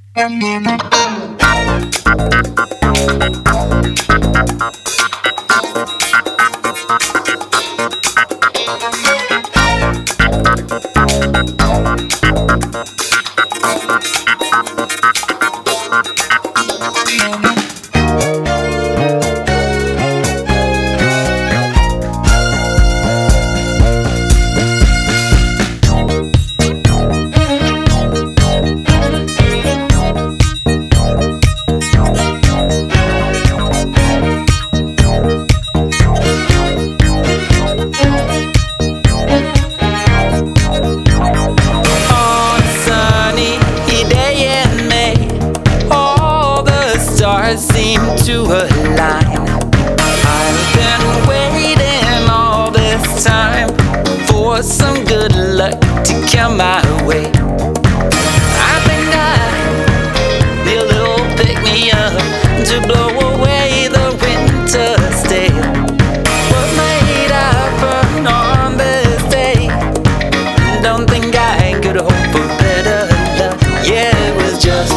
On a sunny day in May, all the stars seem to align. I've been waiting all this time for some good luck to come my way. I think I need a little pick-me-up to blow away the winter stay. What might I burn on this day? Don't think I could hope for better luck. Yeah, it was just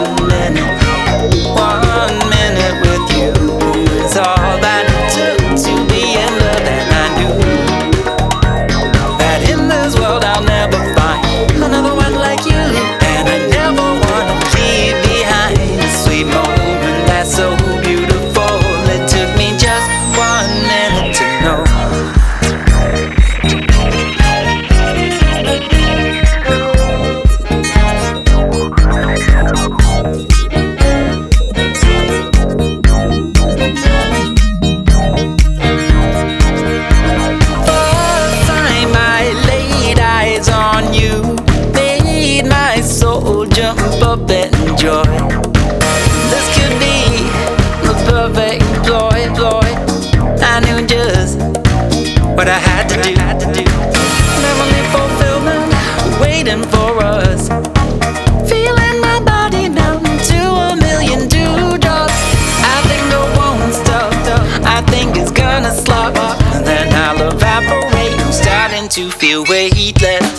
1 minute with you. It's all that it took to be in love, and I knew that in this world I'll never find another one like you. And I never wanna leave behind a sweet moment that's so beautiful. It took me just 1 minute to know. First time I laid eyes on you made my soul jump up in joy. This could be the perfect ploy. I knew just what I had to do. Heavenly fulfillment waiting for us. Feeling my body melt into a million dewdrops. I think I won't stop. I think it's gonna slop. Then I'll evaporate. I'm starting to feel weightless.